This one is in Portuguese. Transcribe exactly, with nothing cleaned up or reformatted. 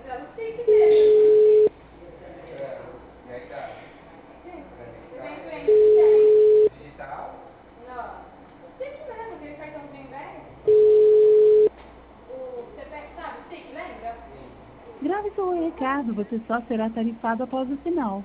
Ela tem que mesmo. E aí, cara? Você tem cliente que tem. Digital? Não. Tem que mesmo, aquele cartãozinho velho. O, você pega, sabe, o T I C, lembra? Sim. Grave seu recado, você só será tarifado após o sinal.